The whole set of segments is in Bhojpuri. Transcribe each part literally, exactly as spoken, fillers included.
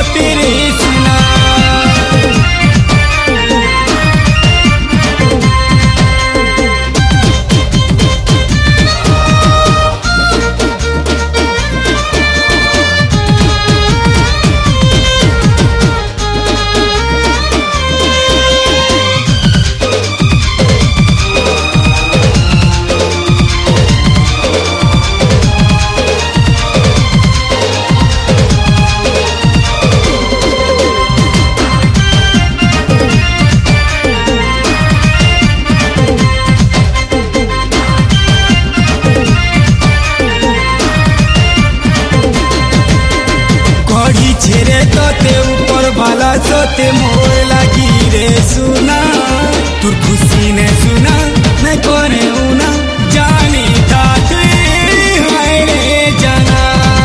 तेरे सुना। छेरे तोते ऊपर वाला सोते मोर लगी रे सुना। तुर खुशी ने सुना मैं कोने उना जानी था तू हाय रे जाना।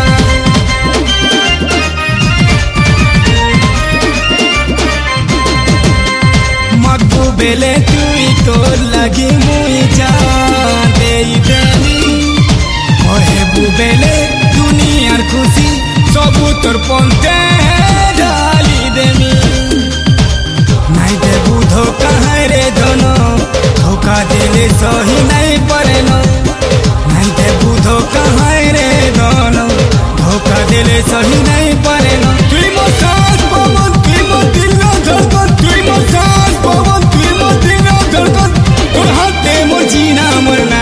मगबू बेले तू तो लगी मुई जान दे देनी। ओहे बुबेले दुनियार खुशी सबू तोर पंते ढाली देमी। नहीं देबू धोखा है रे दोनो धोखा देले सही नहीं परे न। नहीं देबू धोखा है रे दोनो धोखा देले सही नहीं परे न। तुई मो सांस पवन तुई मो दिल न धड़कन तुई मो सांस पवन तुई मो दिल न धड़कन। तोर हाथे मो जीना मरना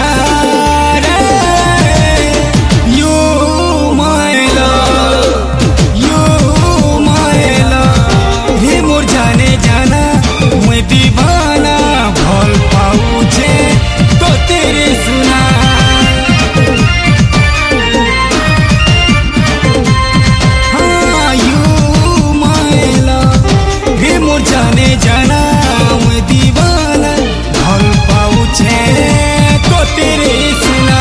दीवाना भल पाऊछे तो तेरे सुना। हाँ यू माय लव हे मोर जाने जाना मैं दीवाना भल पाऊछे तो तेरे सुना।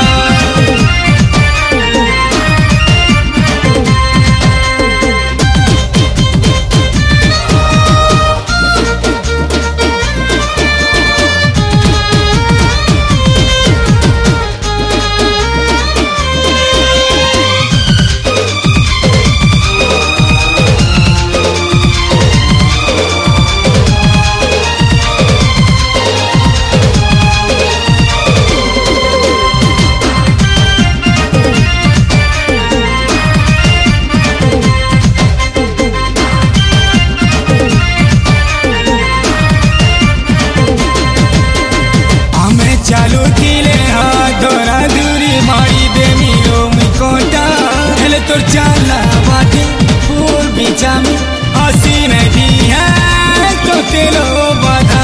चालू किले हाँ दोरा दूरी मारी दे मिलो मिकोटा। हेले तोर चाला बाटे फूल बीचा में हसी नहीं है तो तेलो बाधा।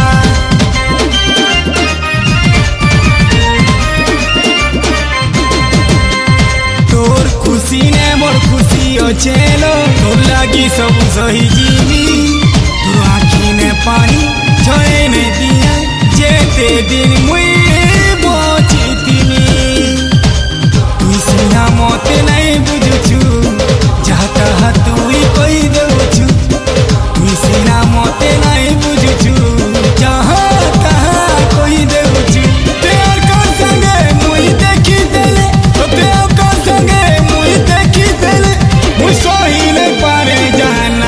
तोर खुशी ने मोर खुशी ओ चेलो तोर लागी सब सही जीवी। तोर आँखी ने पानी छोए नहीं दिया जेते दिन मुई बची तिमी। तुई सिना मते नहीं बुझुछु जाता हा तुई कोई देउछु। तुई सिना मते नहीं बुझुछु जाता कोई देउछु। तेर कर संगे मुई देखी देले तो तेर कर संगे मुई देखी देले मुई सही नहीं पारे जाना।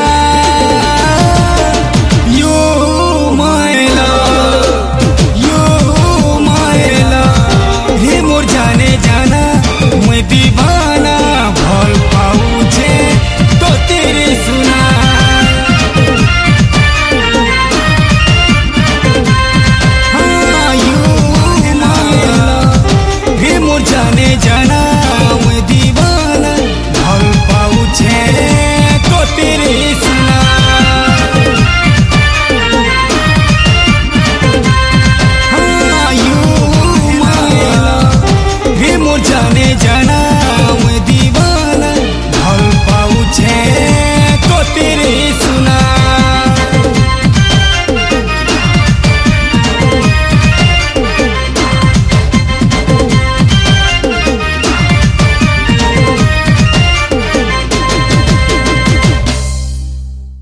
दीवाना भल पाऊछे तो तेरे सुना। हाँ यू माय लव हे मोर जाने जाना।